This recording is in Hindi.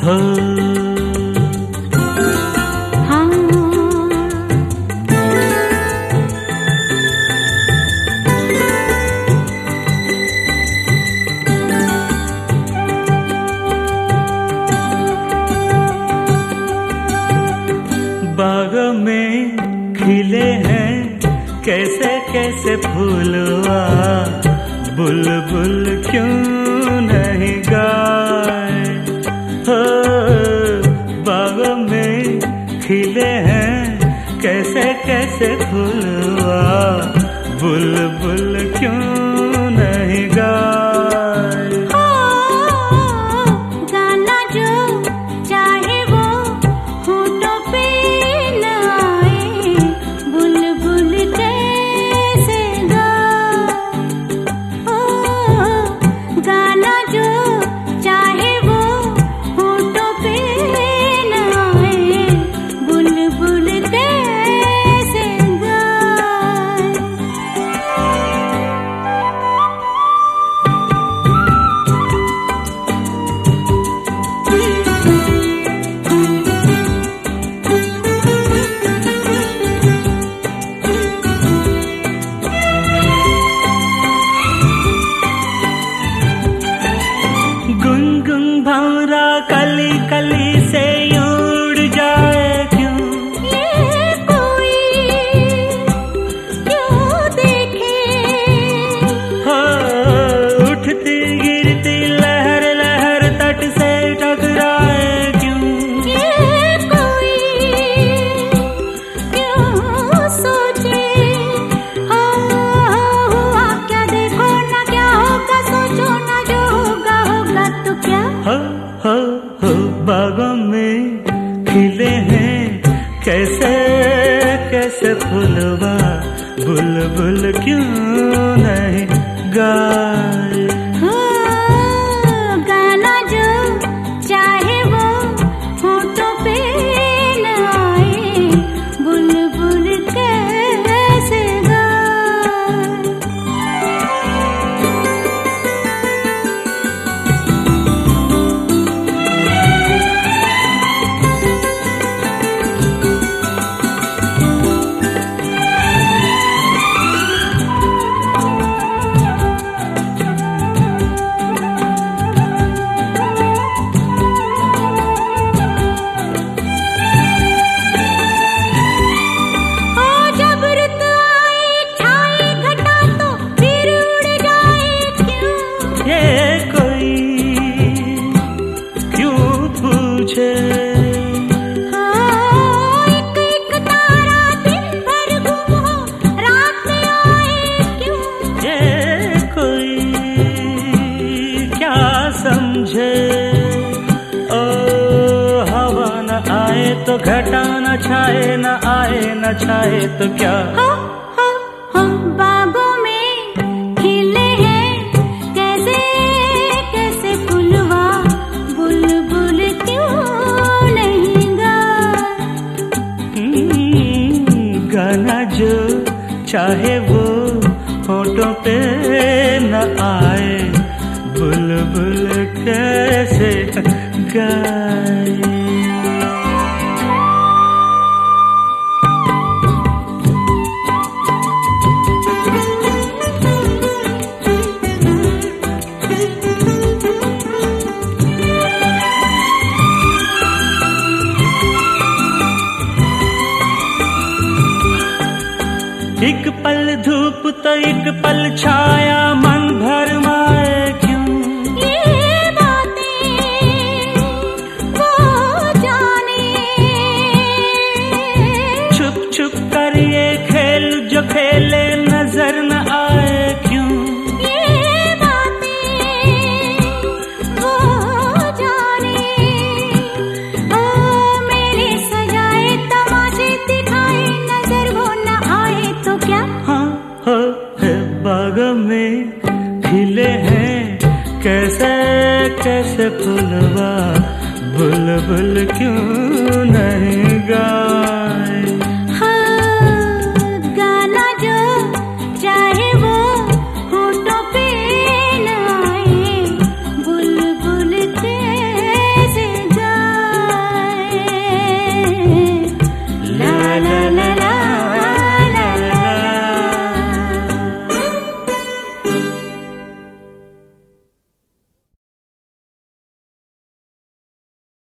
हो। बाग में खिले हैं कैसे कैसे फूलवा, बुलबुल क्यों नहीं गाए हो। बाग में खिले हैं कैसे कैसे फूलवा, बुलबुल क्यों नहीं गाए। भंवरा कली कली से उड़ जाए क्यों, ये कोई क्यों देखे। हो उठती गिरती लहर लहर तट से टकराए क्यों, ये कोई क्यों सोचे। हो हुआ क्या देखो ना क्या होगा, सोचो ना जो होगा होगा तो क्या। हो बागों में खिले हैं कैसे कैसे फूलवा, बुलबुल क्यों नहीं गाए। गाना जो चाहे वो होठों पे न आए, बुलबुल कैसे गाए। एक एक तारा दिन भर गुम हो, रात में आए क्यों। ये कोई क्या समझे। ओ हवा न आए तो घटा न छाए, न आए न छाए तो क्या। हो बागों में खिले हैं कैसे कैसे फूलवा, बुलबुल क्यों नहीं गाए। गाना जो चाहे वो होठों पे न आए, बुलबुल कैसे गाए। एक पल धूप तो एक पल छाया, मन भर माए क्यों। ये बातें वो जाने, छुप छुप कर ये खेल जो खेले नजर न आए क्यों। ये बातें वो जाने। ओ मेरे सजाए तमाशे दिखाए, नजर वो न आए तो क्या। हाँ हो है बाग में खिले हैं कैसे कैसे फूलवा, बुलबुल क्यों नहीं गाए।